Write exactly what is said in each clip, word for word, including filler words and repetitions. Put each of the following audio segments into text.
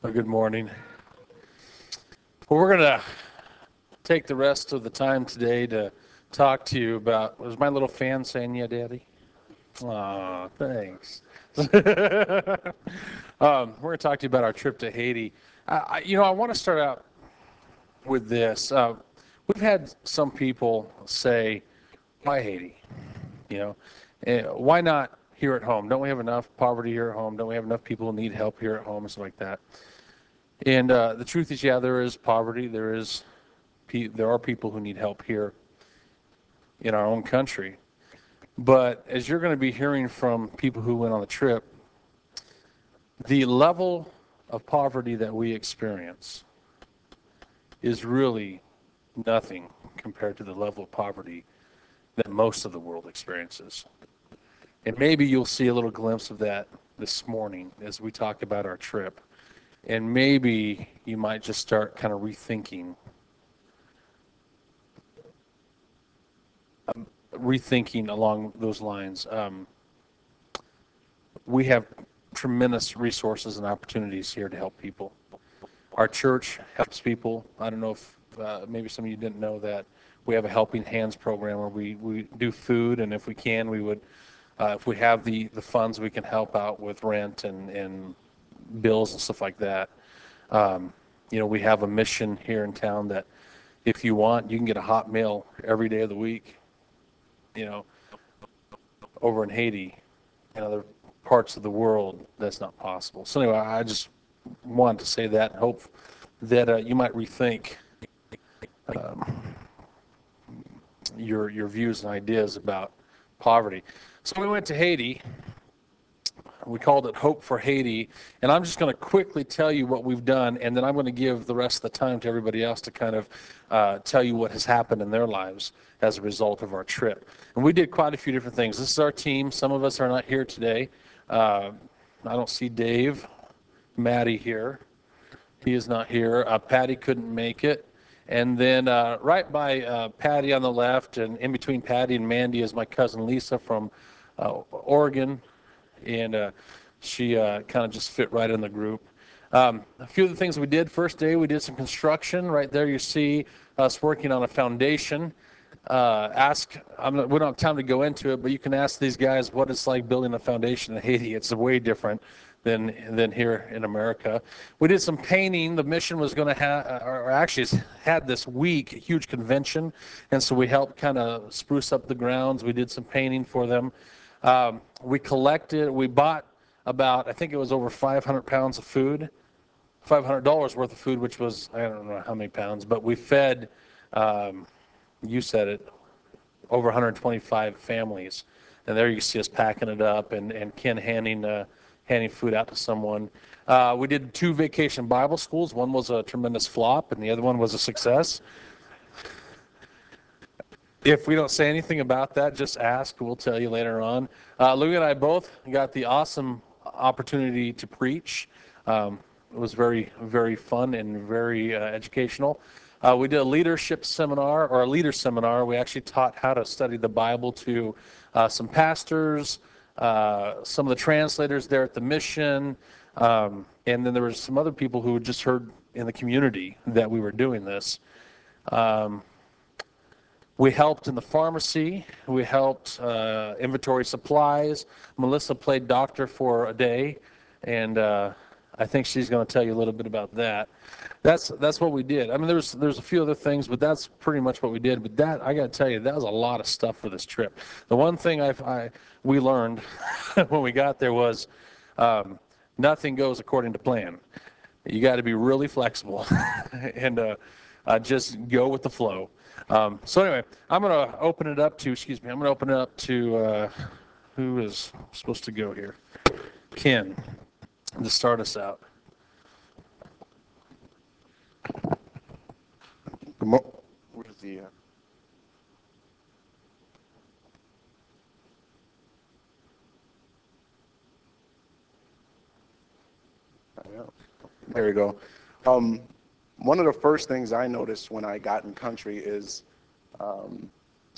Well, good morning. Well, we're going to take the rest of the time today to talk to you about, was my little fan saying, yeah, Daddy? Aw, thanks. um, we're going to talk to you about our trip to Haiti. I, I, you know, I want to start out with this. Uh, we've had some people say, why Haiti? You know, eh, why not here at home? Don't we have enough poverty here at home? Don't we have enough people who need help here at home and stuff like that? And uh, the truth is, yeah, there is poverty. There is, there are people who need help here in our own country. But as you're going to be hearing from people who went on the trip, the level of poverty that we experience is really nothing compared to the level of poverty that most of the world experiences. And maybe you'll see a little glimpse of that this morning as we talk about our trip. And maybe you might just start kind of rethinking um, rethinking along those lines. Um, we have tremendous resources and opportunities here to help people. Our church helps people. I don't know if uh, maybe some of you didn't know that we have a Helping Hands program where we, we do food, and if we can, we would, uh, if we have the, the funds, we can help out with rent and, and bills and stuff like that. Um, you know, we have a mission here in town that if you want, you can get a hot meal every day of the week, you know, over in Haiti and other parts of the world. That's not possible. So anyway, I just wanted to say that and hope that uh, you might rethink um, your your views and ideas about poverty. So we went to Haiti. We called it Hope for Haiti, and I'm just going to quickly tell you what we've done, and then I'm going to give the rest of the time to everybody else to kind of uh, tell you what has happened in their lives as a result of our trip. And we did quite a few different things. This is our team. Some of us are not here today. Uh, I don't see Dave, Maddie here. He is not here. Uh, Patty couldn't make it. And then uh, right by uh, Patty on the left, and in between Patty and Mandy is my cousin Lisa from uh, Oregon. And uh, she uh, kind of just fit right in the group. Um, a few of the things we did, first day we did some construction. Right there you see us working on a foundation. Uh, ask, I'm not, we don't have time to go into it, but you can ask these guys what it's like building a foundation in Haiti. It's way different than than here in America. We did some painting. The mission was going to have, or actually had this week, a huge convention, and so we helped kind of spruce up the grounds. We did some painting for them. Um, we collected, we bought about, I think it was over five hundred pounds of food, five hundred dollars worth of food, which was, I don't know how many pounds, but we fed, um, you said it, over one hundred twenty-five families. And there you see us packing it up and, and Ken handing, uh, handing food out to someone. Uh, we did two vacation Bible schools. One was a tremendous flop and the other one was a success. If we don't say anything about that, just ask. We'll tell you later on. Uh, Louie and I both got the awesome opportunity to preach. Um, it was very, very fun and very uh, educational. Uh, we did a leadership seminar, or a leader seminar. We actually taught how to study the Bible to uh, some pastors, uh, some of the translators there at the mission, um, and then there were some other people who had just heard in the community that we were doing this. Um, We helped in the pharmacy. We helped uh, inventory supplies. Melissa played doctor for a day, and uh, I think she's going to tell you a little bit about that. That's that's what we did. I mean, there's there's a few other things, but that's pretty much what we did. But that I got to tell you, that was a lot of stuff for this trip. The one thing I, I we learned when we got there was um, nothing goes according to plan. You got to be really flexible and uh, uh, just go with the flow. Um, so anyway, I'm going to open it up to, excuse me, I'm going to open it up to, uh, who is supposed to go here? Ken, to start us out. Good mo- Where's the, uh, yeah, there you go. Um, one of the first things I noticed when I got in country is um,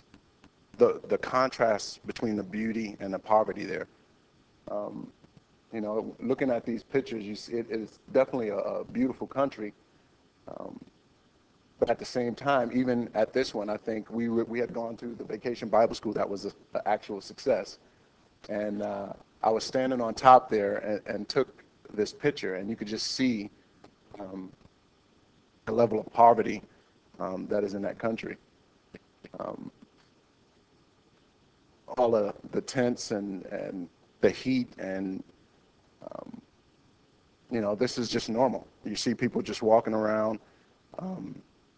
the the contrast between the beauty and the poverty there. Um, You know, looking at these pictures, you see it is definitely a, a beautiful country. Um, but at the same time, even at this one, I think we were, we had gone to the Vacation Bible School that was an actual success. And uh, I was standing on top there and, and took this picture, and you could just see um, the level of poverty um, that is in that country. Um, all of the tents and, and the heat and um, you know, this is just normal. You see people just walking around. Um,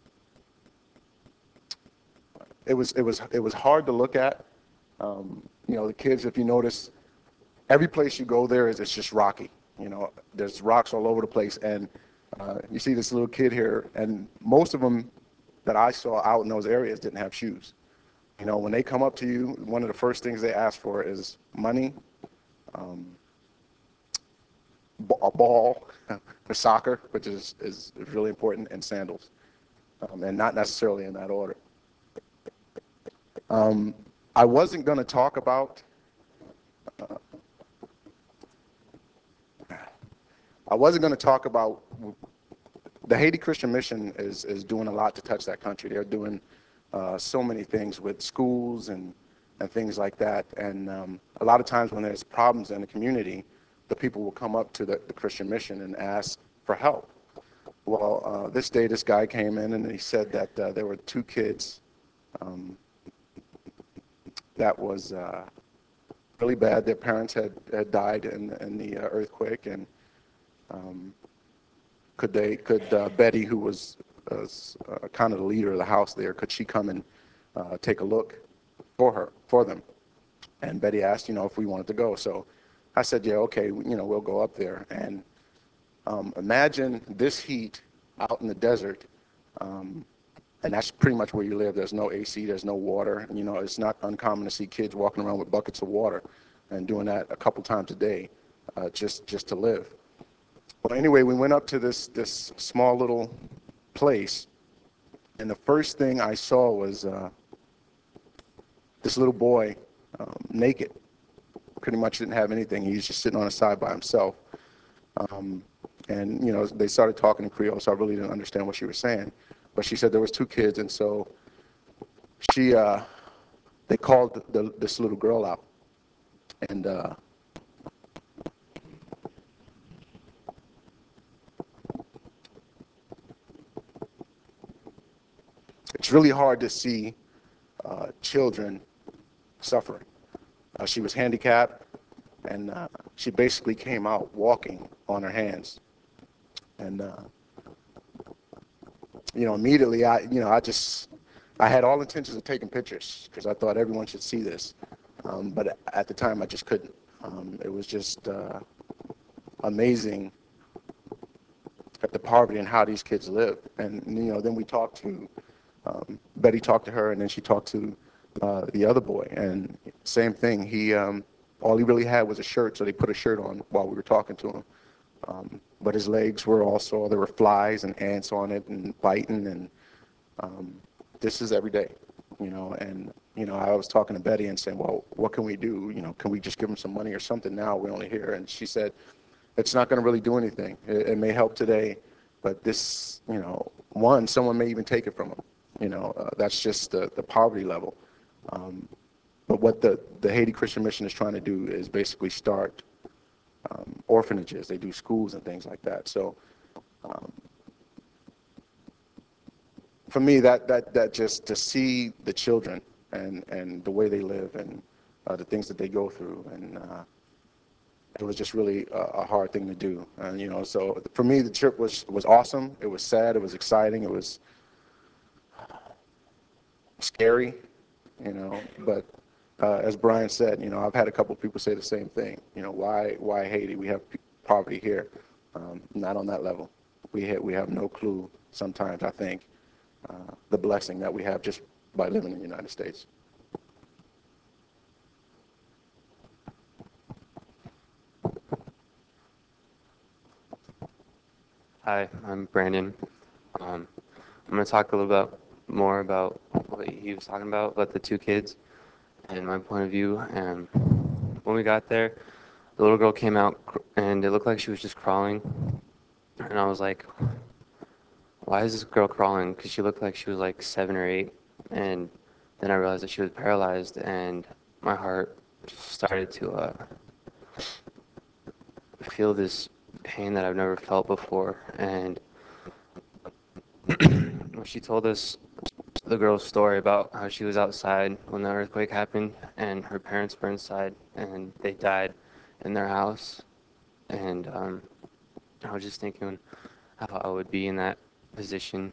it was it was it was hard to look at. Um, you know, the kids, if you notice, every place you go there is it's just rocky. You know, there's rocks all over the place, and uh, you see this little kid here, and most of them that I saw out in those areas didn't have shoes. You know, when they come up to you, one of the first things they ask for is money, um, a ball for soccer, which is, is really important, and sandals, um, and not necessarily in that order. Um, I wasn't going to talk about uh, I wasn't going to talk about the Haiti Christian Mission is is doing a lot to touch that country. They're doing uh, so many things with schools and and things like that. And um, a lot of times when there's problems in the community, the people will come up to the, the Christian Mission and ask for help. Well, uh, this day this guy came in and he said that uh, there were two kids um, that was uh, really bad. Their parents had, had died in, in the uh, earthquake, and um, could they could uh, Betty, who was uh, uh, kind of the leader of the house there, could she come and uh, take a look for her for them? And Betty asked, you know, if we wanted to go. So I said, yeah, okay, you know, we'll go up there. And um, imagine this heat out in the desert. Um, and that's pretty much where you live. There's no A C, there's no water. You know, it's not uncommon to see kids walking around with buckets of water and doing that a couple times a day uh, just just to live. Well, anyway, we went up to this this small little place, and the first thing I saw was uh, this little boy um, naked. Pretty much didn't have anything. He was just sitting on the side by himself. Um, and you know, they started talking in Creole, so I really didn't understand what she was saying. But she said there was two kids, and so she uh, they called the, the, this little girl out, and uh, it's really hard to see uh, children suffering. Uh, she was handicapped, and uh, she basically came out walking on her hands. And uh, you know, immediately I, you know, I just, I had all intentions of taking pictures because I thought everyone should see this. Um, but at the time, I just couldn't. Um, it was just uh, amazing at the poverty and how these kids live. And you know, then we talked to um, Betty talked to her, and then she talked to uh, the other boy, and same thing. He um, all he really had was a shirt, so they put a shirt on while we were talking to him. Um, but his legs were also there were flies and ants on it and biting, and um, this is every day, you know. And you know, I was talking to Betty and saying, well, what can we do? You know, can we just give him some money or something now? We're only here, and she said, it's not going to really do anything. It, it may help today, but this, you know, one, someone may even take it from him. You know, uh, that's just the, the poverty level. Um, but what the, the Haiti Christian Mission is trying to do is basically start um, orphanages. They do schools and things like that. So um, for me, that, that, that just to see the children and, and the way they live and uh, the things that they go through, and uh, it was just really a, a hard thing to do. And you know, so for me, the trip was was awesome. It was sad. It was exciting. It was scary, you know. But uh, as Brian said, you know, I've had a couple of people say the same thing. You know, why why Haiti? We have p- poverty here, um, not on that level. We ha- we have no clue. Sometimes I think uh, the blessing that we have just by living in the United States. Hi, I'm Brandon. Um, I'm going to talk a little bit more about what he was talking about, about the two kids and my point of view. And when we got there, the little girl came out cr- and it looked like she was just crawling. And I was like, why is this girl crawling? Because she looked like she was like seven or eight. And then I realized that she was paralyzed, and my heart just started to uh, feel this pain that I've never felt before. And when she told us the girl's story about how she was outside when the earthquake happened, and her parents were inside, and they died in their house, and um, I was just thinking how I would be in that position.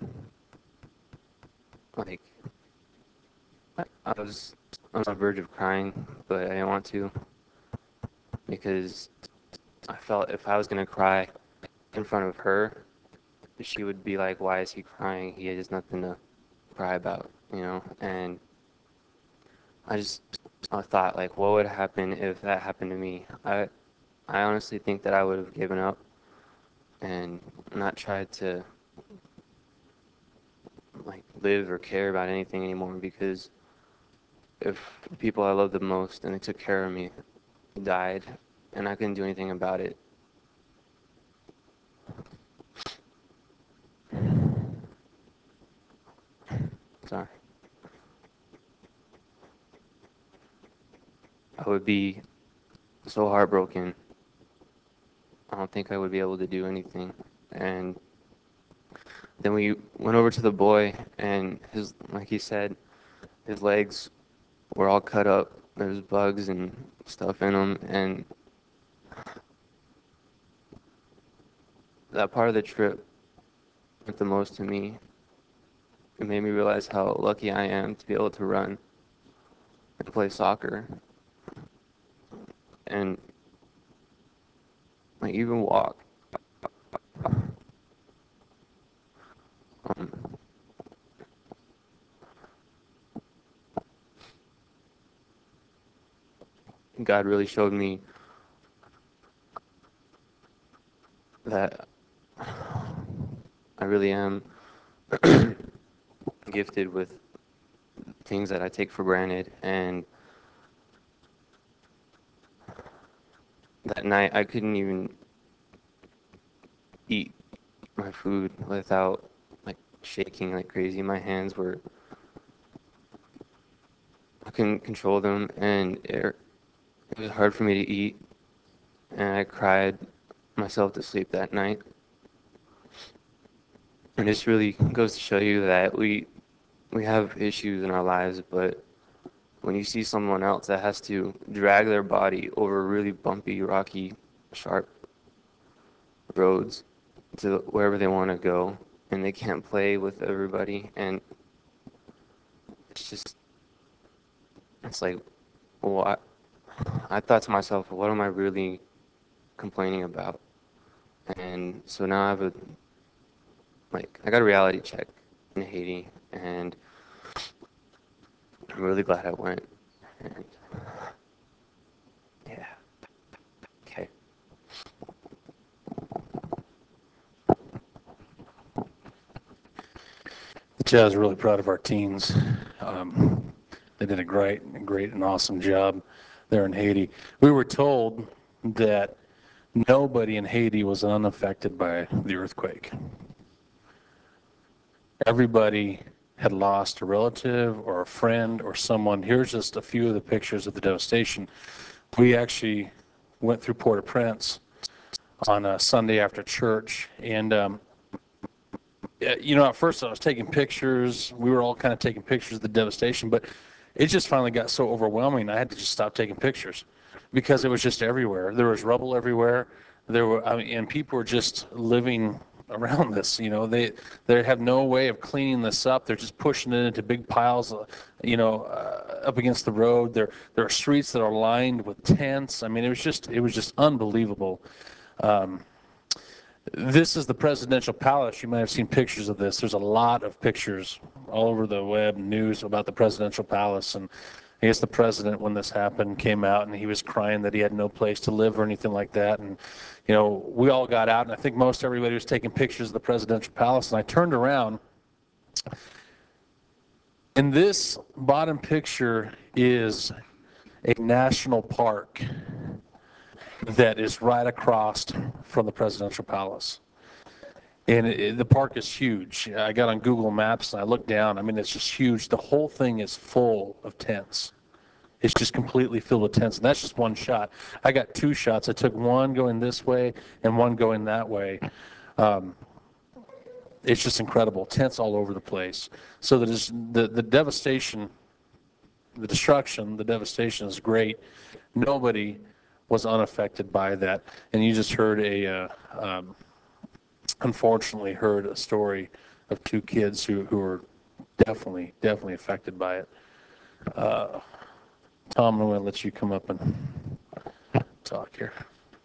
Like, I I was on the verge of crying, but I didn't want to, because I felt if I was gonna cry in front of her, she would be like, "Why is he crying? He has nothing to cry about," you know? And I just I thought, like, what would happen if that happened to me? I I honestly think that I would have given up and not tried to like live or care about anything anymore, because if the people I loved the most and they took care of me died and I couldn't do anything about it. Sorry. I would be so heartbroken. I don't think I would be able to do anything. And then we went over to the boy, and his, like he said, his legs were all cut up. There's bugs and stuff in them, and that part of the trip meant the most to me. It made me realize how lucky I am to be able to run and play soccer and like even walk. Um, God really showed me that I really am gifted with things that I take for granted. And that night I couldn't even eat my food without like shaking like crazy. My hands were, I couldn't control them, and it, it was hard for me to eat, and I cried myself to sleep that night. And this really goes to show you that we we have issues in our lives, but when you see someone else that has to drag their body over really bumpy, rocky, sharp roads to wherever they want to go, and they can't play with everybody, and it's just, it's like, well, I, I thought to myself, what am I really complaining about? And so now I have a, like, I got a reality check in Haiti, and I'm really glad I went. And yeah, okay. The Chaz is really proud of our teens. Um, they did a great, great and awesome job there in Haiti. We were told that nobody in Haiti was unaffected by the earthquake. Everybody had lost a relative or a friend or someone. Here's just a few of the pictures of the devastation. We actually went through Port-au-Prince on a Sunday after church, and um, you know, at first I was taking pictures. We were all kind of taking pictures of the devastation, but it just finally got so overwhelming. I had to just stop taking pictures because it was just everywhere. There was rubble everywhere. There were, I mean, and people were just living around this. You know, they they have no way of cleaning this up. They're just pushing it into big piles, uh, you know, uh, up against the road. There there are streets that are lined with tents. I mean, it was just it was just unbelievable. Um, This is the presidential palace. You might have seen pictures of this. There's a lot of pictures all over the web news about the presidential palace. And I guess the president, when this happened, came out and he was crying that he had no place to live or anything like that. And, you know, we all got out, and I think most everybody was taking pictures of the presidential palace. And I turned around. And this bottom picture is a national park. that is right across from the presidential palace. And it, it- the park is huge. I got on Google Maps and I looked down. I mean, it's just huge. The whole thing is full of tents. It's just completely filled with tents. And that's just one shot. I got two shots. I took one going this way and one going that way. Um, it's just incredible. Tents all over the place. So that is, the, the devastation, the destruction, the devastation is great. Nobody was unaffected by that. And you just heard a, uh, um, unfortunately heard a story of two kids who, who were definitely, definitely affected by it. Uh, Tom, I'm going to let you come up and talk here.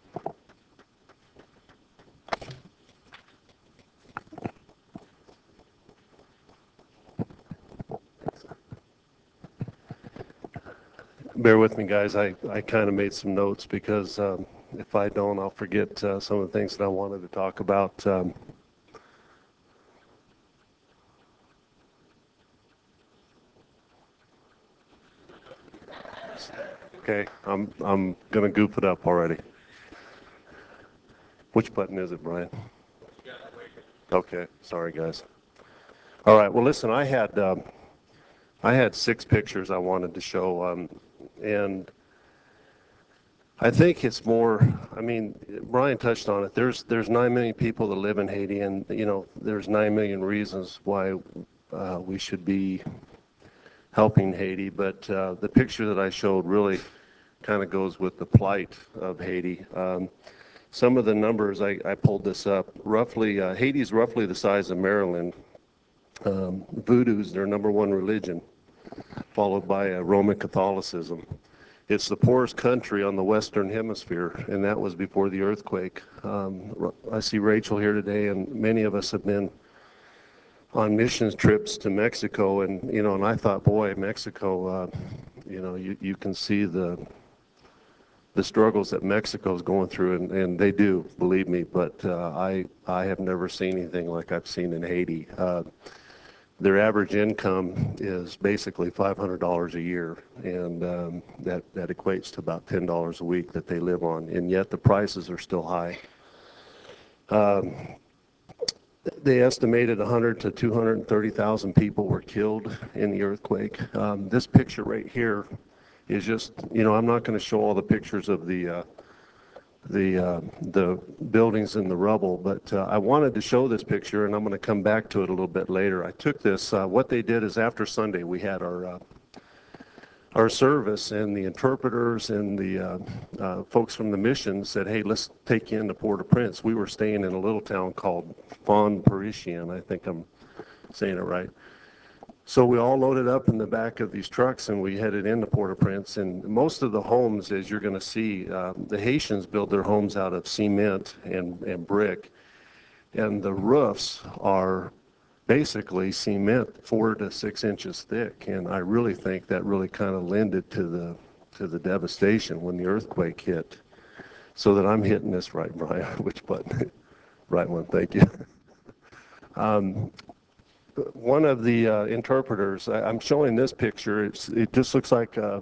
Bear with me, guys. I, I kind of made some notes because um, if I don't, I'll forget uh, some of the things that I wanted to talk about. Um, okay, I'm, I'm going to goof it up already. Which button is it, Brian? Okay, sorry, guys. All right, well, listen, I had, um, I had six pictures I wanted to show, um, and I think it's more, I mean, Brian touched on it. There's there's nine million people that live in Haiti, and, you know, there's nine million reasons why uh, we should be helping Haiti. But uh, the picture that I showed really kind of goes with the plight of Haiti. Um, some of the numbers, I, I pulled this up. Roughly, uh, Haiti's roughly the size of Maryland. Um, Voodoo's their number one religion, followed by uh, Roman Catholicism. It's the poorest country on the Western Hemisphere, and that was before the earthquake. Um, I see Rachel here today, and many of us have been on missions trips to Mexico, and you know, and I thought, boy, Mexico, uh, you know, you, you can see the the struggles that Mexico's going through, and, and they do, believe me. But uh, I I have never seen anything like I've seen in Haiti. Uh, Their average income is basically five hundred dollars a year, and um, that, that equates to about ten dollars a week that they live on, and yet the prices are still high. Um, they estimated one hundred to two hundred thirty thousand people were killed in the earthquake. Um, this picture right here is just, you know, I'm not going to show all the pictures of the uh, the uh, the buildings in the rubble, but uh, I wanted to show this picture, and I'm going to come back to it a little bit later. I took this. Uh, what they did is after Sunday we had our uh, our service, and the interpreters and the uh, uh, folks from the mission said, "Hey, let's take you into Port-au-Prince." We were staying in a little town called Fond-Parisien. I think I'm saying it right. So we all loaded up in the back of these trucks and we headed into Port-au-Prince. And most of the homes, as you're going to see, uh, the Haitians build their homes out of cement and, and brick. And the roofs are basically cement four to six inches thick. And I really think that really kind of lended to the, to the devastation when the earthquake hit. So that I'm hitting this right, Brian. Which button? Right one, thank you. Um, One of the uh, interpreters, I, I'm showing this picture, it's, it just looks like a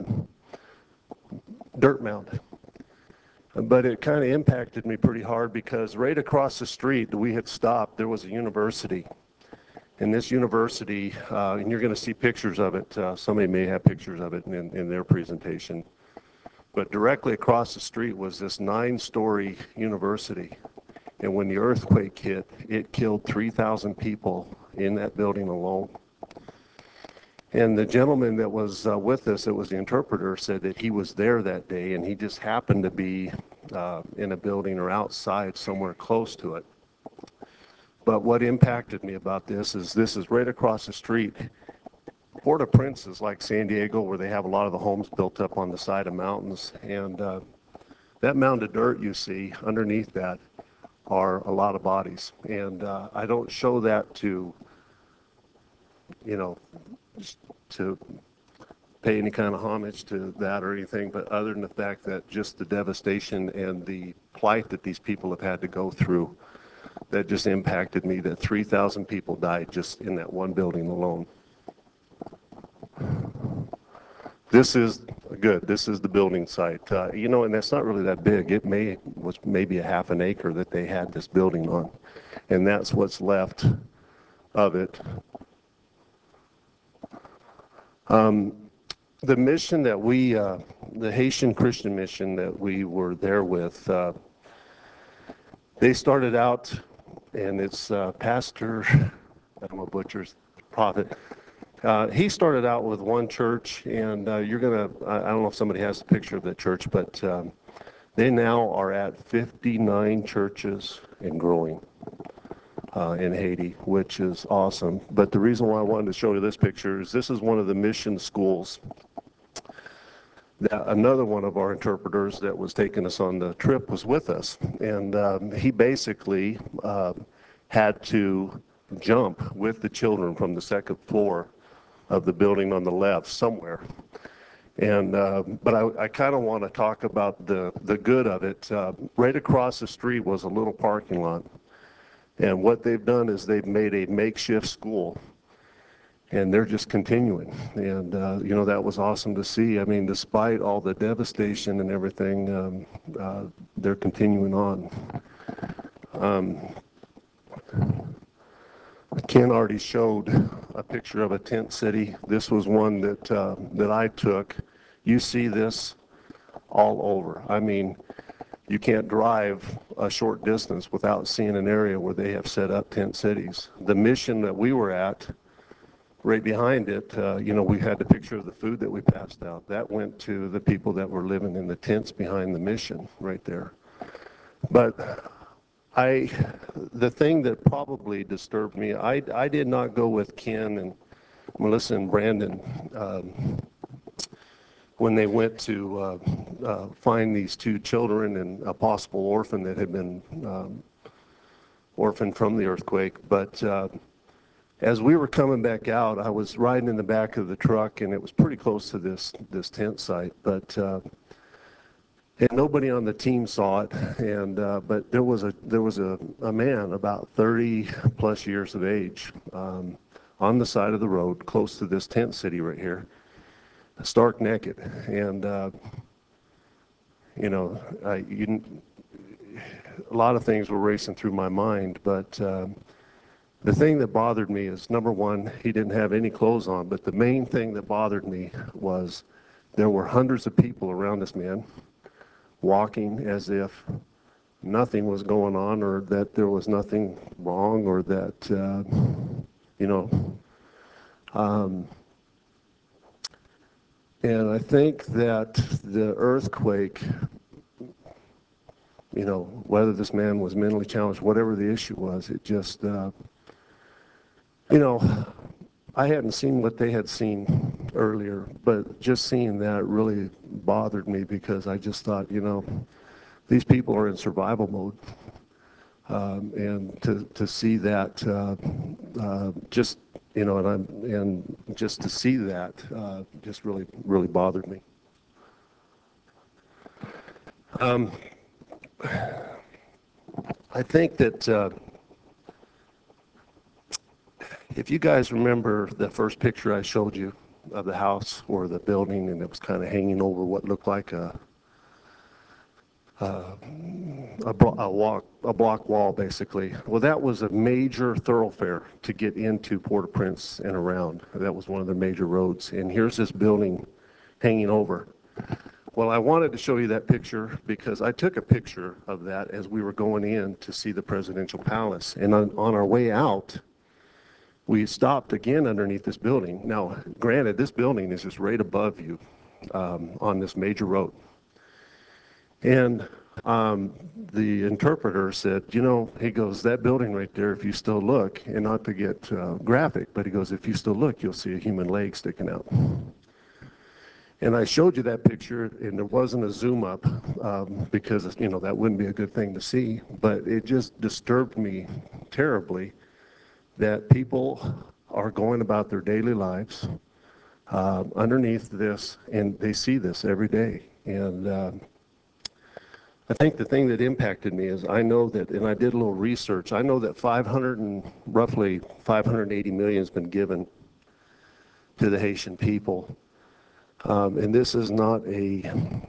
dirt mound. But it kind of impacted me pretty hard because right across the street we had stopped, there was a university. And this university, uh, and you're going to see pictures of it, uh, somebody may have pictures of it in, in their presentation. But directly across the street was this nine-story university. And when the earthquake hit, it killed three thousand people in that building alone. And the gentleman that was uh, with us, that was the interpreter, said that he was there that day and he just happened to be uh, in a building or outside somewhere close to it. But what impacted me about this is this is right across the street. Port-au-Prince is like San Diego, where they have a lot of the homes built up on the side of mountains. And uh, that mound of dirt you see underneath that are a lot of bodies. And uh, I don't show that to, you know, to pay any kind of homage to that or anything, but other than the fact that just the devastation and the plight that these people have had to go through, that just impacted me, that three thousand people died just in that one building alone. This is a good good. This is the building site. Uh, you know, and that's not really that big. It may was maybe a half an acre that they had this building on, and that's what's left of it. Um, the mission that we, uh, the Haitian Christian mission that we were there with, uh, they started out, and it's uh, Pastor, I don't know, Butcher's prophet. Uh, he started out with one church, and uh, you're gonna, I, I don't know if somebody has a picture of that church, but um, they now are at fifty-nine churches and growing uh, in Haiti, which is awesome. But the reason why I wanted to show you this picture is this is one of the mission schools that another one of our interpreters that was taking us on the trip was with us. And um, he basically uh, had to jump with the children from the second floor of the building on the left somewhere. And uh, but I, I kind of want to talk about the, the good of it. Uh, right across the street was a little parking lot. And what they've done is they've made a makeshift school. And they're just continuing. And, uh, you know, that was awesome to see. I mean, despite all the devastation and everything, um, uh, they're continuing on. Um, Ken already showed a picture of a tent city. This was one that, uh, that I took. You see this all over. I mean, you can't drive a short distance without seeing an area where they have set up tent cities. The mission that we were at, right behind it, uh, you know, we had the picture of the food that we passed out. That went to the people that were living in the tents behind the mission right there. But I, the thing that probably disturbed me, I, I did not go with Ken and Melissa and Brandon um, when they went to uh, uh, find these two children and a possible orphan that had been um, orphaned from the earthquake. But uh, as we were coming back out, I was riding in the back of the truck, and it was pretty close to this this tent site. But uh, and nobody on the team saw it. And uh, but there was a there was a, a man about thirty plus years of age um, on the side of the road, close to this tent city right here, stark naked. And uh, you know, I, you, a lot of things were racing through my mind, but. Uh, The thing that bothered me is, number one, he didn't have any clothes on, but the main thing that bothered me was there were hundreds of people around this man walking as if nothing was going on, or that there was nothing wrong, or that, uh, you know. Um, and I think that the earthquake, you know, whether this man was mentally challenged, whatever the issue was, it just... Uh, You know, I hadn't seen what they had seen earlier, but just seeing that really bothered me, because I just thought, you know, these people are in survival mode. Um, and to, to see that, uh, uh, just, you know, and, I'm, and just to see that uh, just really, really bothered me. Um, I think that uh, if you guys remember the first picture I showed you of the house or the building, and it was kind of hanging over what looked like a uh, a, blo- a, walk, a block wall, basically. Well, that was a major thoroughfare to get into Port-au-Prince and around. That was one of the major roads. And here's this building hanging over. Well, I wanted to show you that picture because I took a picture of that as we were going in to see the presidential palace. And on, on our way out, we stopped again underneath this building. Now, granted, this building is just right above you um, on this major road. And um, the interpreter said, you know, he goes, that building right there, if you still look, and not to get uh, graphic, but he goes, if you still look, you'll see a human leg sticking out. And I showed you that picture, and there wasn't a zoom up um, because, you know, that wouldn't be a good thing to see. But it just disturbed me terribly that people are going about their daily lives uh, underneath this, and they see this every day. And uh, I think the thing that impacted me is I know that, and I did a little research, I know that five hundred and roughly five hundred eighty million has been given to the Haitian people. Um, and this is not a,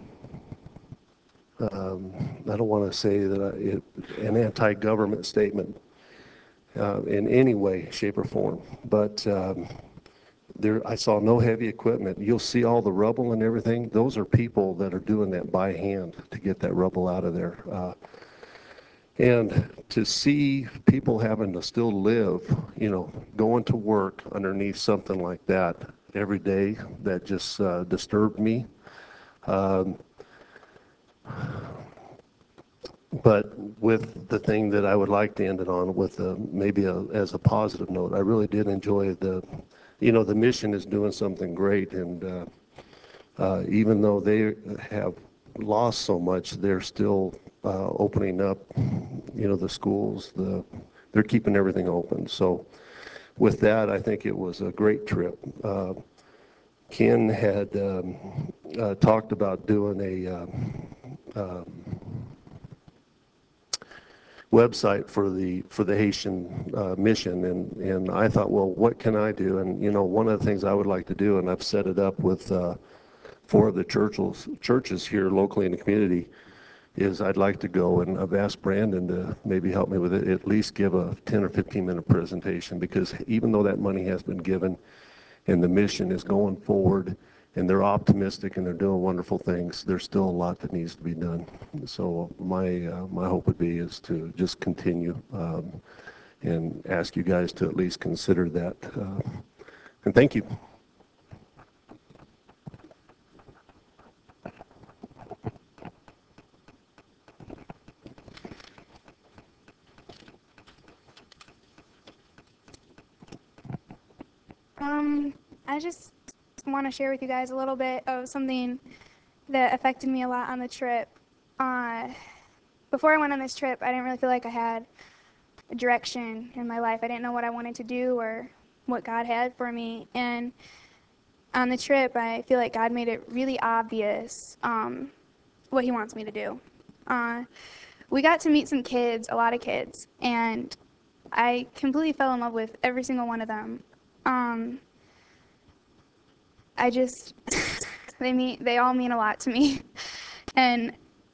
um, I don't want to say that I, it, an anti-government statement uh, in any way, shape, or form, but um, there, I saw no heavy equipment. You'll see all the rubble and everything. Those are people that are doing that by hand to get that rubble out of there. Uh, and to see people having to still live, you know, going to work underneath something like that every day, that just uh, disturbed me. Um, but with the thing that I would like to end it on with a, maybe a, as a positive note, I really did enjoy the, you know, the mission is doing something great, and uh, uh, even though they have lost so much, they're still uh, opening up, you know, the schools, the, they're keeping everything open. So with that, I think it was a great trip. Uh, Ken had um, uh, talked about doing a uh, uh, website for the for the Haitian uh, mission, and and I thought, well, what can I do? And you know, one of the things I would like to do, and I've set it up with uh, four of the churches churches here locally in the community, is I'd like to go, and I've asked Brandon to maybe help me with it, at least give a ten or fifteen minute presentation, because even though that money has been given and the mission is going forward and they're optimistic and they're doing wonderful things, there's still a lot that needs to be done. So my uh, my hope would be is to just continue um, and ask you guys to at least consider that. Uh, and thank you. Um, I just want to share with you guys a little bit of something that affected me a lot on the trip. Uh, before I went on this trip, I didn't really feel like I had a direction in my life. I didn't know what I wanted to do or what God had for me. And on the trip, I feel like God made it really obvious um, what He wants me to do. Uh, we got to meet some kids, a lot of kids, and I completely fell in love with every single one of them. Um, I just, they mean, they all mean a lot to me. And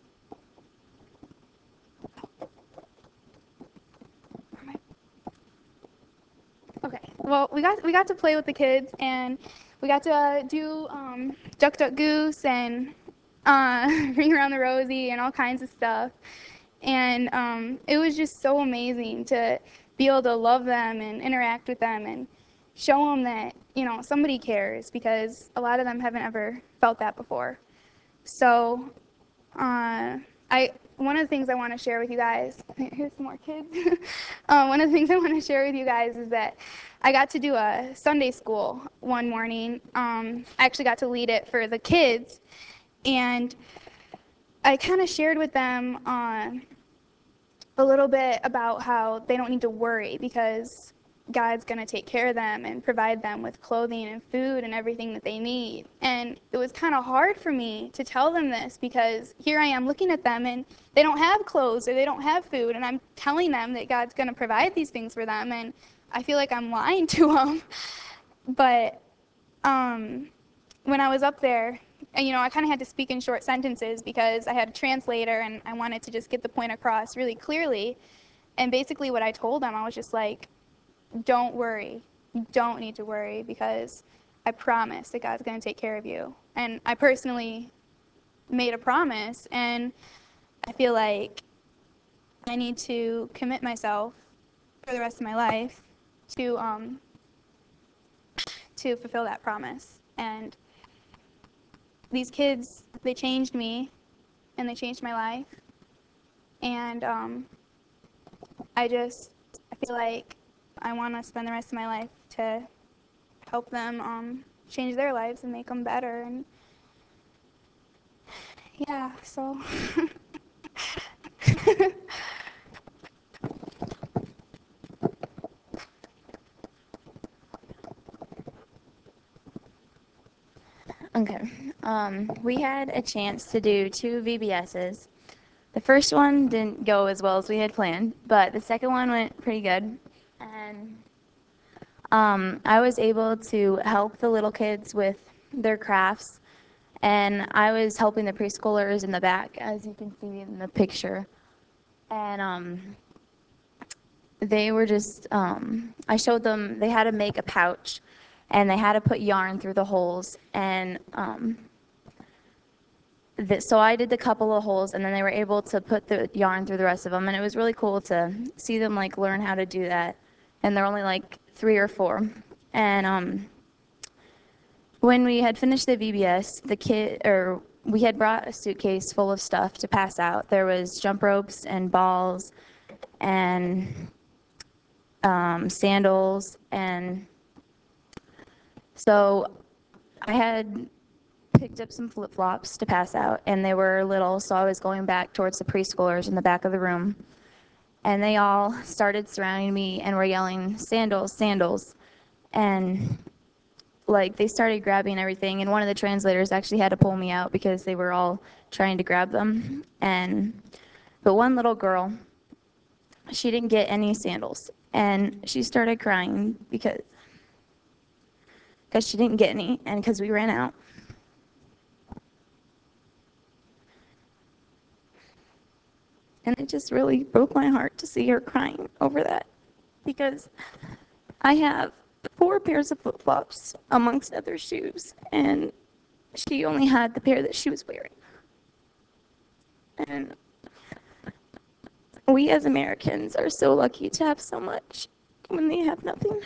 okay, well, we got we got to play with the kids, and we got to uh, do um, Duck Duck Goose and uh, Ring Around the Rosie and all kinds of stuff. And um, it was just so amazing to be able to love them and interact with them and show them that, you know, somebody cares, because a lot of them haven't ever felt that before. So uh, I one of the things I want to share with you guys, here's some more kids. uh, one of the things I want to share with you guys is that I got to do a Sunday school one morning. Um, I actually got to lead it for the kids, and I kind of shared with them uh, a little bit about how they don't need to worry, because God's going to take care of them and provide them with clothing and food and everything that they need. And it was kind of hard for me to tell them this, because here I am looking at them and they don't have clothes or they don't have food, and I'm telling them that God's going to provide these things for them, and I feel like I'm lying to them. But um, when I was up there, and, you know, I kind of had to speak in short sentences because I had a translator and I wanted to just get the point across really clearly. And basically what I told them, I was just like, don't worry. You don't need to worry, because I promise that God's going to take care of you. And I personally made a promise, and I feel like I need to commit myself for the rest of my life to um, to fulfill that promise. And these kids, they changed me, and they changed my life. And um, I just, I feel like I want to spend the rest of my life to help them um, change their lives and make them better. And yeah, so. Okay. Um, we had a chance to do two V B S's. The first one didn't go as well as we had planned, but the second one went pretty good. And um, I was able to help the little kids with their crafts. and I was helping the preschoolers in the back, as you can see in the picture. And um, they were just, um, I showed them, they had to make a pouch, and they had to put yarn through the holes. And um, that, so I did the couple of holes, and then they were able to put the yarn through the rest of them. And it was really cool to see them like learn how to do that. And they're only like three or four. And um, when we had finished the V B S, the kid, or we had brought a suitcase full of stuff to pass out. There was jump ropes and balls and um, sandals. And so I had picked up some flip-flops to pass out, and they were little, so I was going back towards the preschoolers in the back of the room. And they all started surrounding me and were yelling, "Sandals, sandals." And like they started grabbing everything, and one of the translators actually had to pull me out because they were all trying to grab them. And but one little girl, she didn't get any sandals, and she started crying because because she didn't get any, and because we ran out. And it just really broke my heart to see her crying over that, because I have four pairs of flip-flops amongst other shoes, and she only had the pair that she was wearing. And we as Americans are so lucky to have so much when they have nothing.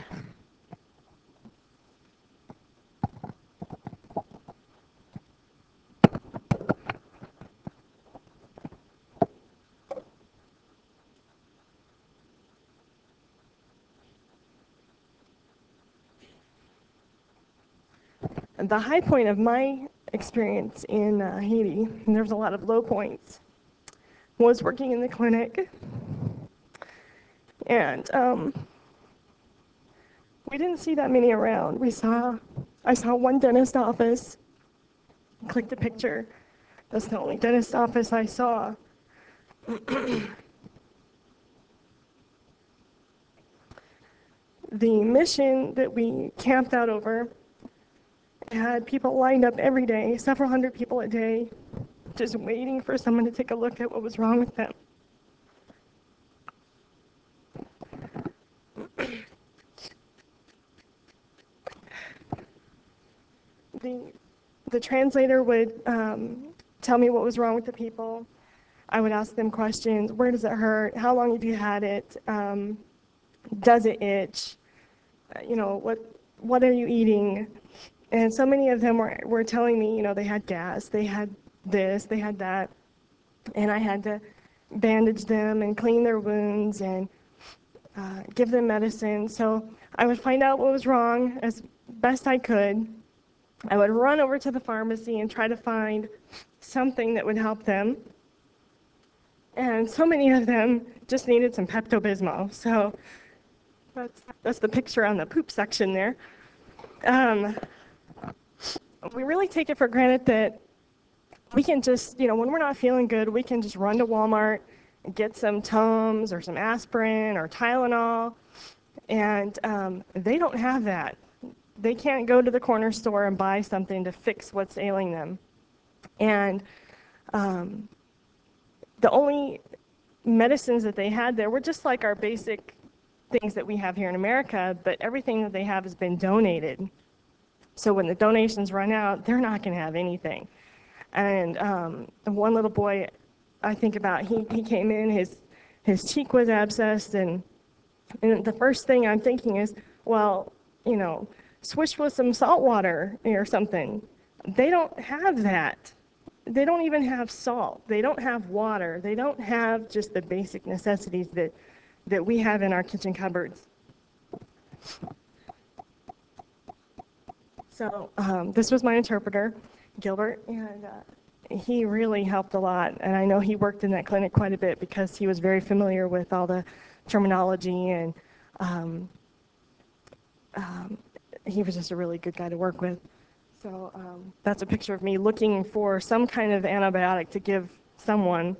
The high point of my experience in uh, Haiti, and there's a lot of low points, was working in the clinic. And um, we didn't see that many around. We saw, I saw one dentist office. Click the picture. That's the only dentist office I saw. The mission that we camped out over had people lined up every day, several hundred people a day, just waiting for someone to take a look at what was wrong with them. The, the translator would um, tell me what was wrong with the people. I would ask them questions. Where does it hurt? How long have you had it? Um, does it itch? Uh, you know, what, what are you eating? And so many of them were, were telling me, you know, they had gas, they had this, they had that. And I had to bandage them and clean their wounds and uh, give them medicine. So I would find out what was wrong as best I could. I would run over to the pharmacy and try to find something that would help them. And so many of them just needed some Pepto-Bismol. So that's, that's the picture on the poop section there. Um, we really take it for granted that we can just, you know, when we're not feeling good, we can just run to Walmart and get some Tums or some aspirin or Tylenol. And um, they don't have that. They can't go to the corner store and buy something to fix what's ailing them. And um, the only medicines that they had there were just like our basic things that we have here in America, but everything that they have has been donated. So when the donations run out, they're not going to have anything. And um, one little boy, I think about, he, he came in, his, his cheek was abscessed, and, and the first thing I'm thinking is, well, you know, swish with some salt water or something. They don't have that. They don't even have salt. They don't have water. They don't have just the basic necessities that, that we have in our kitchen cupboards. So um, this was my interpreter, Gilbert, and uh, he really helped a lot. And I know he worked in that clinic quite a bit because he was very familiar with all the terminology, and um, um, he was just a really good guy to work with. So um, that's a picture of me looking for some kind of antibiotic to give someone.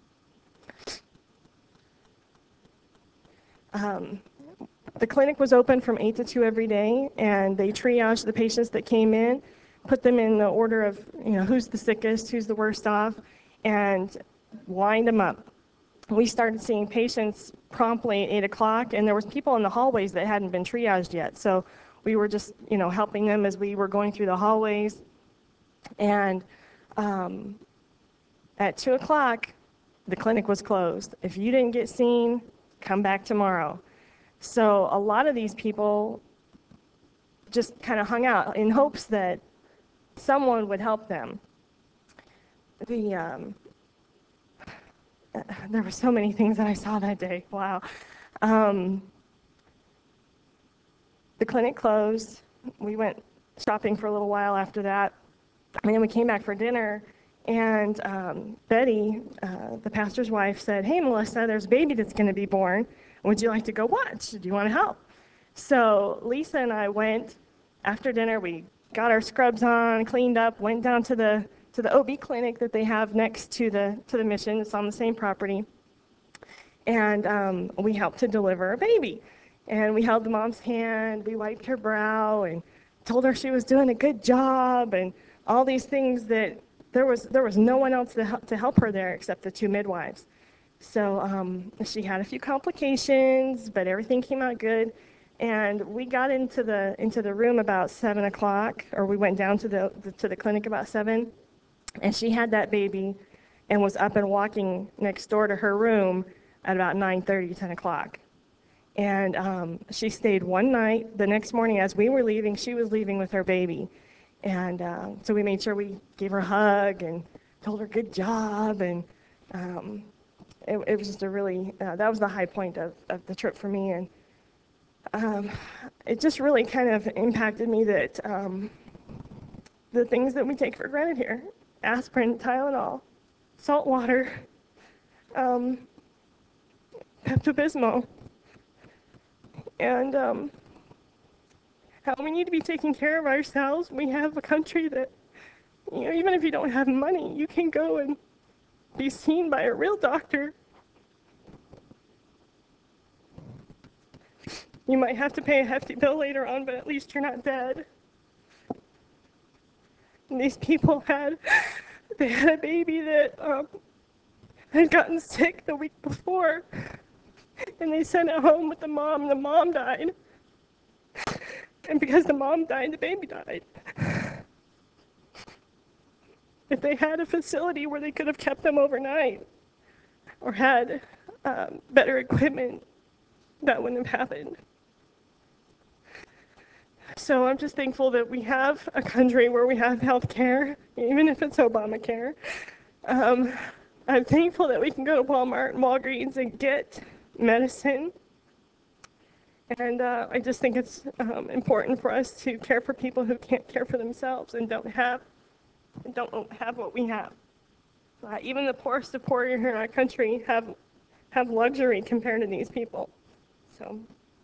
Um, the clinic was open from eight to two every day, and they triaged the patients that came in. put them in the order of, you know, who's the sickest, who's the worst off, and lined them up. We started seeing patients promptly at eight o'clock, and there was people in the hallways that hadn't been triaged yet. So we were just, you know, helping them as we were going through the hallways. And um, at two o'clock, the clinic was closed. If you didn't get seen, come back tomorrow. So a lot of these people just kind of hung out in hopes that someone would help them. The um, there were so many things that I saw that day. Wow. Um, the clinic closed. We went shopping for a little while after that. And then we came back for dinner, and um, Betty, uh, the pastor's wife, said, "Hey, Melissa, there's a baby that's going to be born. Would you like to go watch? Do you want to help?" So Lisa and I went after dinner. We got our scrubs on, cleaned up, went down to the to the O B clinic that they have next to the to the mission. It's on the same property, and um, we helped to deliver a baby. And we held the mom's hand. We wiped her brow and told her she was doing a good job, and all these things that there was there was no one else to help, to help her there except the two midwives. So um, she had a few complications, but everything came out good. And we got into the into the room about seven o'clock, or we went down to the, the to the clinic about seven, and she had that baby, and was up and walking next door to her room at about nine thirty, ten o'clock. And um, she stayed one night. The next morning, as we were leaving, she was leaving with her baby. And uh, so we made sure we gave her a hug and told her good job. And um, it, it was just a really, uh, that was the high point of, of the trip for me. And um, it just really kind of impacted me that um, the things that we take for granted here, aspirin, Tylenol, salt water, um, Pepto-Bismol, and um, how we need to be taking care of ourselves. We have a country that, you know, even if you don't have money, you can go and be seen by a real doctor. You might have to pay a hefty bill later on, but at least you're not dead. And these people had, they had a baby that um, had gotten sick the week before, and they sent it home with the mom. The mom died. And because the mom died, the baby died. If they had a facility where they could have kept them overnight or had um, better equipment, that wouldn't have happened. So I'm just thankful that we have a country where we have health care, even if it's Obamacare. Um, I'm thankful that we can go to Walmart and Walgreens and get medicine. And uh, I just think it's um, important for us to care for people who can't care for themselves and don't have and don't have what we have. Uh, even the poorest of poor here in our country have have luxury compared to these people. So.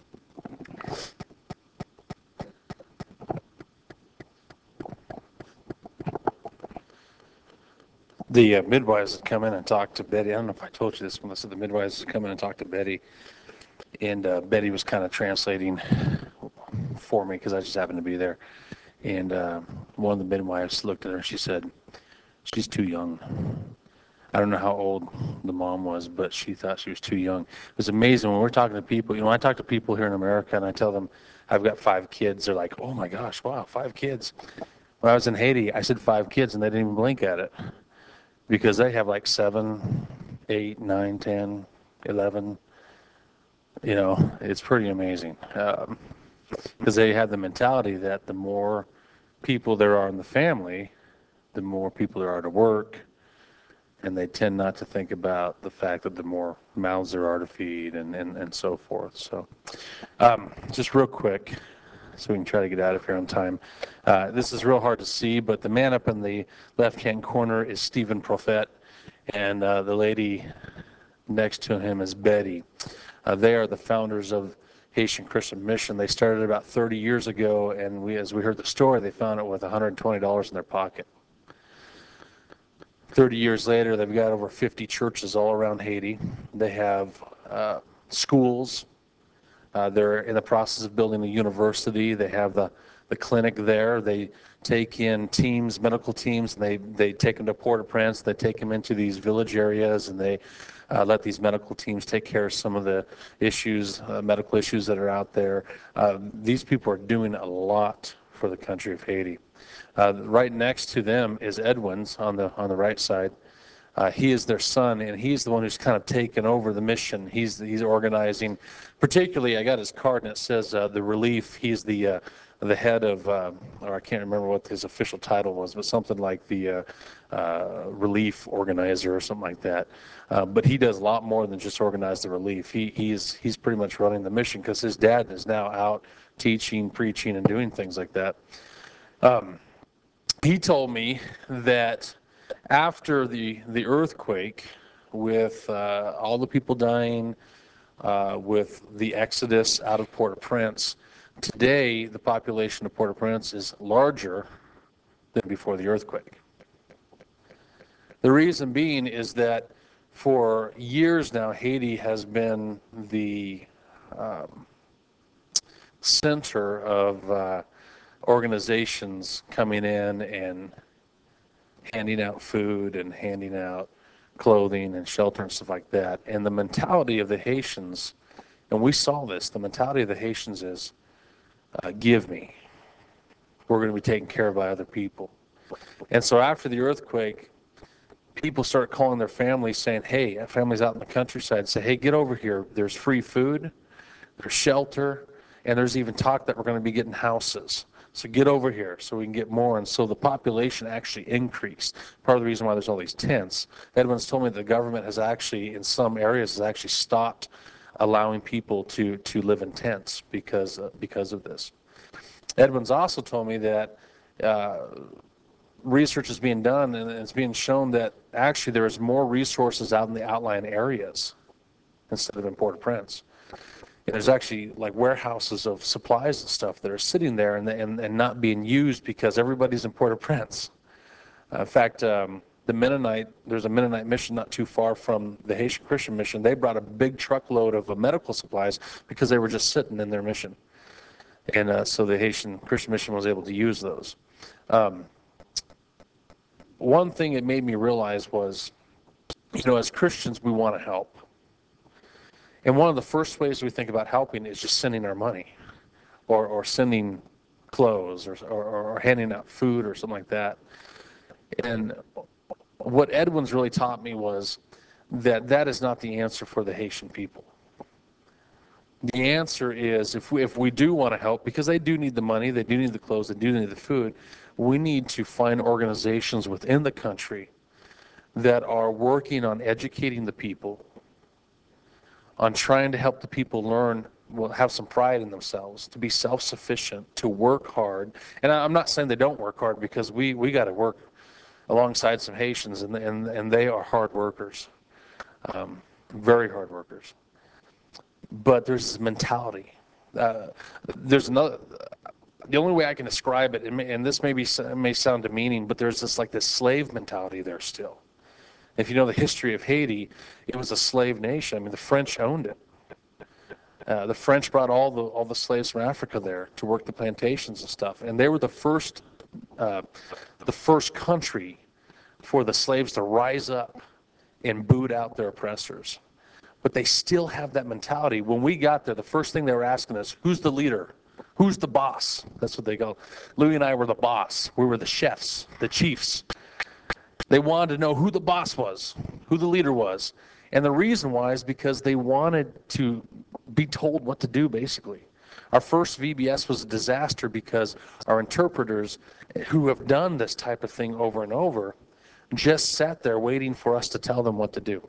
The uh, midwives had come in and talked to Betty. I don't know if I told you this, Melissa. The midwives had come in and talked to Betty, and uh, Betty was kind of translating for me because I just happened to be there. And uh, one of the midwives looked at her and she said, "She's too young." I don't know how old the mom was, but she thought she was too young. It was amazing when we're talking to people. You know, I talk to people here in America and I tell them I've got five kids. They're like, "Oh my gosh, wow, five kids." When I was in Haiti, I said five kids and they didn't even blink at it because they have like seven, eight, nine, ten, eleven. You know, it's pretty amazing um, because they have the mentality that the more people there are in the family, the more people there are to work, and they tend not to think about the fact that the more mouths there are to feed and, and, and so forth. So um, just real quick, so we can try to get out of here on time. Uh, this is real hard to see, but the man up in the left-hand corner is Stephen Prophet, and uh, the lady next to him is Betty. Uh, they are the founders of Haitian Christian Mission. They started about thirty years ago, and we, as we heard the story, they found it with one hundred twenty dollars in their pocket. thirty years later, they've got over fifty churches all around Haiti. They have uh, schools. Uh, they're in the process of building a university. They have the, the clinic there. They take in teams, medical teams, and they, they take them to Port-au-Prince. They take them into these village areas, and they uh, let these medical teams take care of some of the issues, uh, medical issues that are out there. Uh, these people are doing a lot for the country of Haiti. Uh, right next to them is Edwin's on the on the right side. Uh, he is their son, and he's the one who's kind of taken over the mission. He's he's organizing. Particularly, I got his card, and it says uh, the relief. He's the uh, the head of, uh, or I can't remember what his official title was, but something like the uh, uh, relief organizer or something like that. Uh, but he does a lot more than just organize the relief. He he's he's pretty much running the mission because his dad is now out teaching, preaching, and doing things like that. Um, he told me that after the, the earthquake, with uh, all the people dying, uh, with the exodus out of Port-au-Prince, today the population of Port-au-Prince is larger than before the earthquake. The reason being is that for years now, Haiti has been the um, center of uh, organizations coming in and handing out food and handing out clothing and shelter and stuff like that. And the mentality of the Haitians, and we saw this, the mentality of the Haitians is, uh, give me. We're going to be taken care of by other people. And so after the earthquake, people started calling their families saying, hey, families out in the countryside say, hey, get over here. There's free food, there's shelter, and there's even talk that we're going to be getting houses. So get over here so we can get more. And so the population actually increased. Part of the reason why there's all these tents. Edwin's told me that the government has actually, in some areas, has actually stopped allowing people to, to live in tents because, uh, because of this. Edwin's also told me that uh, research is being done, and it's being shown that actually there is more resources out in the outlying areas instead of in Port-au-Prince. And there's actually like warehouses of supplies and stuff that are sitting there and, and, and not being used because everybody's in Port-au-Prince. Uh, in fact, um, the Mennonite, there's a Mennonite mission not too far from the Haitian Christian mission. They brought a big truckload of uh, medical supplies because they were just sitting in their mission. And uh, so the Haitian Christian mission was able to use those. Um, one thing it made me realize was, you know, as Christians, we want to help. And one of the first ways we think about helping is just sending our money or, or sending clothes or, or, or handing out food or something like that. And what Edwin's really taught me was that that is not the answer for the Haitian people. The answer is if we, if we do want to help, because they do need the money, they do need the clothes, they do need the food, we need to find organizations within the country that are working on educating the people, on trying to help the people learn, well, have some pride in themselves, to be self-sufficient, to work hard. And I'm not saying they don't work hard, because we, we got to work alongside some Haitians, and, and, and they are hard workers, um, very hard workers. But there's this mentality. Uh, there's another, the only way I can describe it, and, may, and this may, be, may sound demeaning, but there's this like this slave mentality there still. If you know the history of Haiti, it was a slave nation. I mean, the French owned it. Uh, the French brought all the all the slaves from Africa there to work the plantations and stuff, and they were the first uh, the first country for the slaves to rise up and boot out their oppressors. But they still have that mentality. When we got there, the first thing they were asking us, who's the leader? Who's the boss? That's what they go. Louis and I were the boss. We were the chefs, the chiefs. They wanted to know who the boss was, who the leader was. And the reason why is because they wanted to be told what to do, basically. Our first V B S was a disaster because our interpreters, who have done this type of thing over and over, just sat there waiting for us to tell them what to do.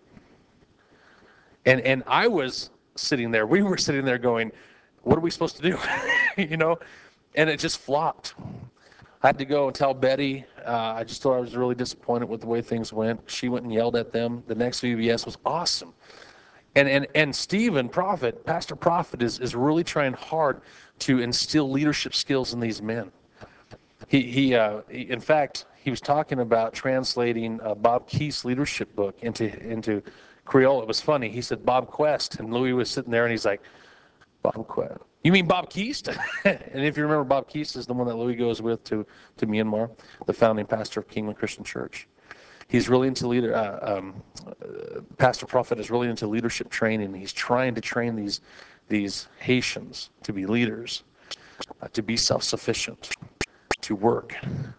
And and I was sitting there, we were sitting there going, what are we supposed to do? You know? And it just flopped. I had to go and tell Betty. Uh, I just told her I was really disappointed with the way things went. She went and yelled at them. The next V B S was awesome. And and and Stephen Prophet, Pastor Prophet, is, is really trying hard to instill leadership skills in these men. He, he, uh, he in fact, he was talking about translating uh, Bob Keith's leadership book into into Creole. It was funny. He said Bob Quest, and Louis was sitting there, and he's like, Bob quit. You mean Bob Keast? And if you remember, Bob Keast is the one that Louis goes with to, to Myanmar, the founding pastor of Kingland Christian Church. He's really into leader. Uh, um, uh, Pastor Prophet is really into leadership training. He's trying to train these these Haitians to be leaders, uh, to be self-sufficient, to work.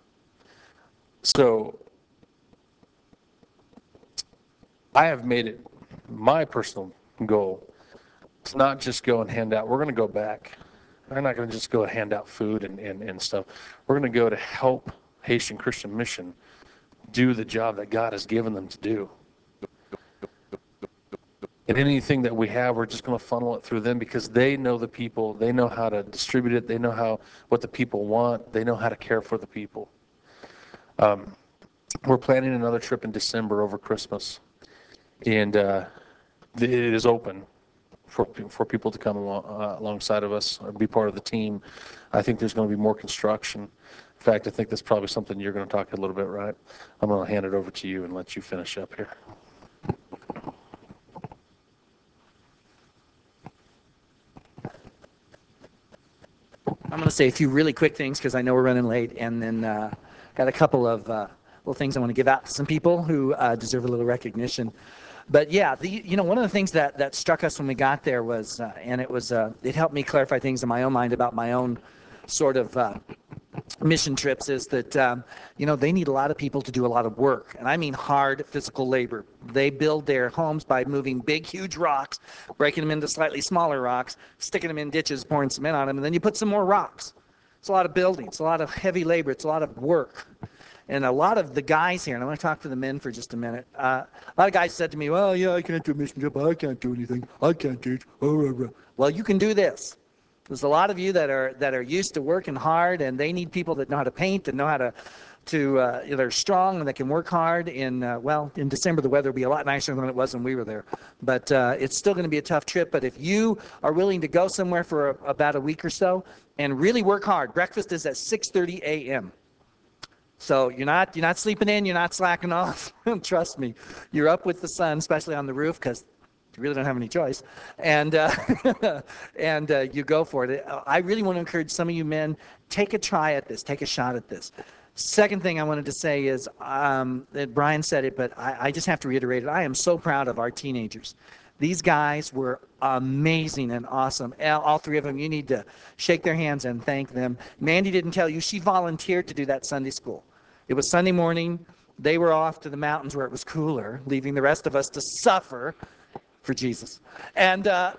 So I have made it my personal goal to not just go and hand out. We're going to go back. We're not going to just go and hand out food and, and, and stuff. We're going to go to help Haitian Christian Mission do the job that God has given them to do. And anything that we have, we're just going to funnel it through them because they know the people. They know how to distribute it. They know how what the people want. They know how to care for the people. Um, we're planning another trip in December over Christmas. And uh, it is open for for people to come along, uh, alongside of us or be part of the team. I think there's going to be more construction. In fact, I think that's probably something you're going to talk a little bit, right? I'm going to hand it over to you and let you finish up here. I'm going to say a few really quick things because I know we're running late, and then uh, got a couple of uh, little things I want to give out to some people who uh, deserve a little recognition. But yeah, the, you know, one of the things that, that struck us when we got there was, uh, and it was, uh, it helped me clarify things in my own mind about my own sort of uh, mission trips is that, um, you know, they need a lot of people to do a lot of work. And I mean hard physical labor. They build their homes by moving big, huge rocks, breaking them into slightly smaller rocks, sticking them in ditches, pouring cement on them, and then you put some more rocks. It's a lot of building. It's a lot of heavy labor. It's a lot of work. And a lot of the guys here, and I want to talk to the men for just a minute. Uh, a lot of guys said to me, well, yeah, I can't do a mission trip. I can't do anything. I can't teach. Well, you can do this. There's a lot of you that are that are used to working hard, and they need people that know how to paint and know how to, to uh, that are strong and that can work hard. In uh, well, in December the weather will be a lot nicer than it was when we were there, but uh, it's still going to be a tough trip. But if you are willing to go somewhere for a, about a week or so and really work hard, breakfast is at six thirty a m So you're not you're not sleeping in, you're not slacking off. Trust me, you're up with the sun, especially on the roof, because you really don't have any choice, and uh, and uh, you go for it. I really want to encourage some of you men, take a try at this, take a shot at this. Second thing I wanted to say is um, that Brian said it, but I, I just have to reiterate it. I am so proud of our teenagers. These guys were amazing and awesome. All three of them, you need to shake their hands and thank them. Mandy didn't tell you, she volunteered to do that Sunday school. It was Sunday morning. They were off to the mountains where it was cooler, leaving the rest of us to suffer for Jesus. And uh,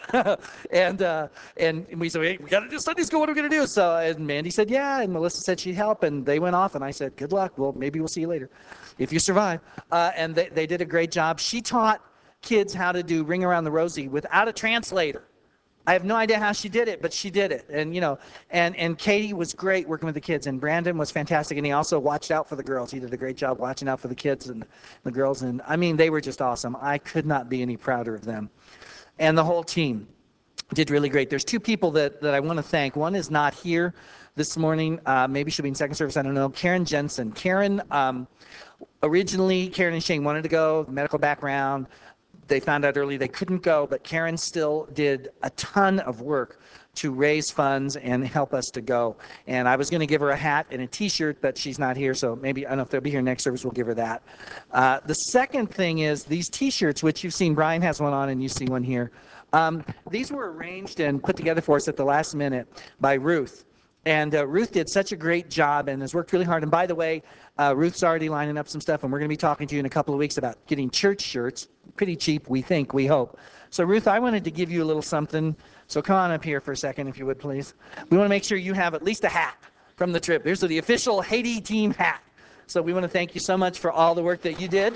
and uh, and we said, hey, we got to do Sunday school. What are we going to do? So and Mandy said, yeah. And Melissa said she'd help. And they went off. And I said, good luck. Well, maybe we'll see you later if you survive. Uh, and they, they did a great job. She taught kids how to do Ring Around the Rosie without a translator. I have no idea how she did it, but she did it. And, you know, and, and Katie was great working with the kids, and Brandon was fantastic, and he also watched out for the girls. He did a great job watching out for the kids and the girls, and, I mean, they were just awesome. I could not be any prouder of them. And the whole team did really great. There's two people that, that I want to thank. One is not here this morning. Uh, maybe she'll be in second service, I don't know. Karen Jensen. Karen, um, originally, Karen and Shane wanted to go, medical background. They found out early they couldn't go, but Karen still did a ton of work to raise funds and help us to go. And I was going to give her a hat and a T-shirt, but she's not here, so maybe, I don't know if they'll be here next service, we'll give her that. Uh, the second thing is these T-shirts, which you've seen, Brian has one on and you see one here. Um, these were arranged and put together for us at the last minute by Ruth. And uh, Ruth did such a great job and has worked really hard. And by the way, uh, Ruth's already lining up some stuff, and we're going to be talking to you in a couple of weeks about getting church shirts. Pretty cheap, we think, we hope. So Ruth, I wanted to give you a little something. So come on up here for a second, if you would, please. We want to make sure you have at least a hat from the trip. Here's the official Haiti team hat. So we want to thank you so much for all the work that you did.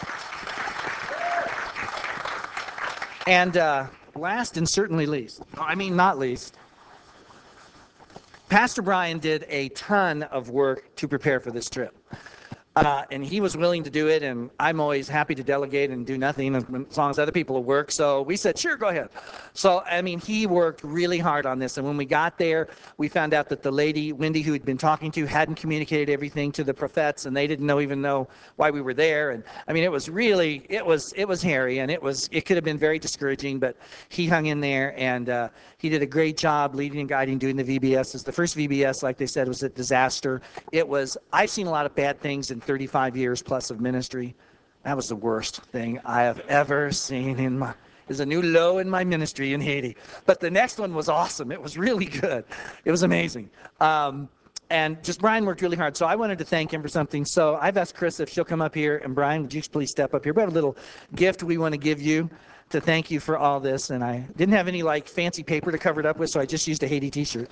And uh, last and certainly least, I mean not least, Pastor Brian did a ton of work to prepare for this trip. Uh, and he was willing to do it, and I'm always happy to delegate and do nothing as as long as other people will work. So we said, sure, go ahead. So, I mean, he worked really hard on this. And when we got there, we found out that the lady, Wendy, who had been talking to, hadn't communicated everything to the prophets, and they didn't know even know why we were there. And I mean, it was really, it was, it was hairy, and it was, it could have been very discouraging, but he hung in there, and uh, he did a great job leading and guiding, doing the V B Ss. The first V B S, like they said, was a disaster. It was, I've seen a lot of bad things in thirty-five years plus of ministry. That was the worst thing I have ever seen in my, there's a new low in my ministry in Haiti. But the next one was awesome. It was really good. It was amazing. Um, and just Brian worked really hard. So I wanted to thank him for something. So I've asked Chris if she'll come up here. And Brian, would you please step up here? We have a little gift we want to give you to thank you for all this. And I didn't have any like fancy paper to cover it up with, so I just used a Haiti t-shirt.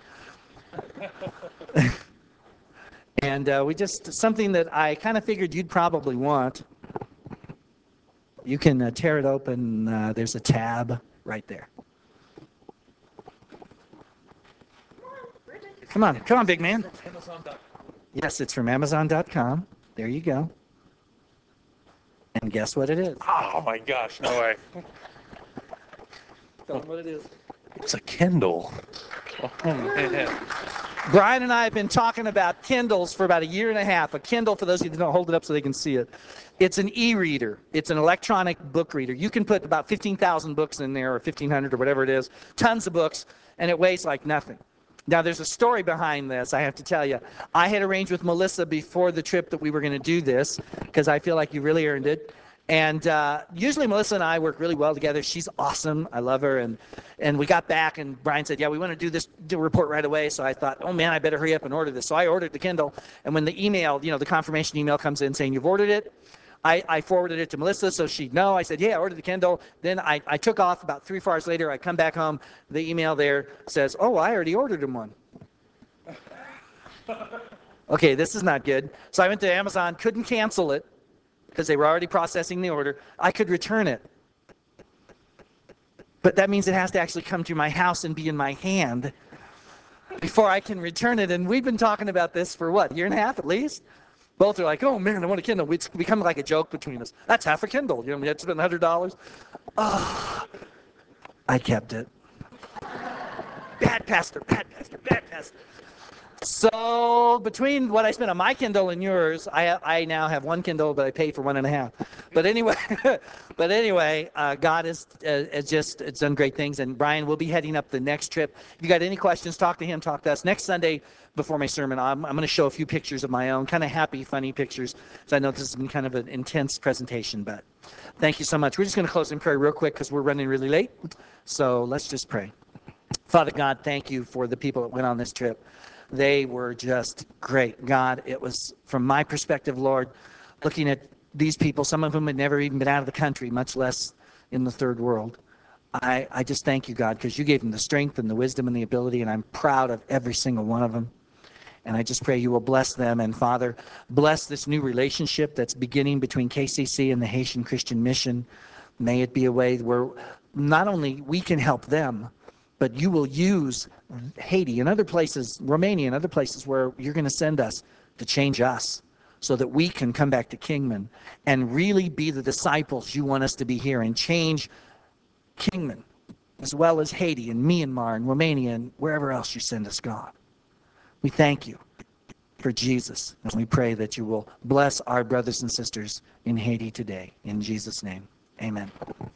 And uh, we just, something that I kind of figured you'd probably want. You can uh, tear it open. Uh, there's a tab right there. Come on, come on, big man. Yes, it's from Amazon dot com. There you go. And guess what it is? Oh my gosh, no way. Tell them what it is. It's a Kindle. Oh man. Brian and I have been talking about Kindles for about a year and a half. A Kindle, for those of you that don't, hold it up so they can see it. It's an e-reader. It's an electronic book reader. You can put about fifteen thousand books in there, or fifteen hundred, or whatever it is, tons of books, and it weighs like nothing. Now, there's a story behind this, I have to tell you. I had arranged with Melissa before the trip that we were going to do this, because I feel like you really earned it. And uh, usually Melissa and I work really well together. She's awesome. I love her. And and we got back, and Brian said, yeah, we want to do this do a report right away. So I thought, oh, man, I better hurry up and order this. So I ordered the Kindle. And when the email, you know, the confirmation email comes in saying you've ordered it, I, I forwarded it to Melissa so she'd know. I said, yeah, I ordered the Kindle. Then I, I took off. About three, four hours later, I come back home. The email there says, oh, I already ordered him one. Okay, this is not good. So I went to Amazon, couldn't cancel it, because they were already processing the order. I could return it. But that means it has to actually come to my house and be in my hand before I can return it. And we've been talking about this for what, a year and a half at least? Both are like, oh man, I want a Kindle. It's become like a joke between us. That's half a Kindle. You know, we had to spend one hundred dollars. Oh, I kept it. Bad pastor, bad pastor, bad pastor. So between what I spent on my Kindle and yours, I I now have one Kindle, but I pay for one and a half. But anyway, but anyway, uh, God has, uh, has just it's done great things. And Brian will be heading up the next trip. If you got any questions, talk to him, talk to us. Next Sunday before my sermon, I'm, I'm going to show a few pictures of my own, kind of happy, funny pictures. So I know this has been kind of an intense presentation, but thank you so much. We're just going to close in prayer real quick because we're running really late. So let's just pray. Father God, thank you for the people that went on this trip. They were just great. God, it was, from my perspective, Lord, looking at these people, some of them had never even been out of the country, much less in the third world. I, I just thank you, God, because you gave them the strength and the wisdom and the ability, and I'm proud of every single one of them. And I just pray you will bless them. And Father, bless this new relationship that's beginning between K C C and the Haitian Christian Mission. May it be a way where not only we can help them, but you will use Haiti and other places, Romania and other places where you're going to send us to change us so that we can come back to Kingman and really be the disciples you want us to be here and change Kingman as well as Haiti and Myanmar and Romania and wherever else you send us, God. We thank you for Jesus, and we pray that you will bless our brothers and sisters in Haiti today. In Jesus' name, amen.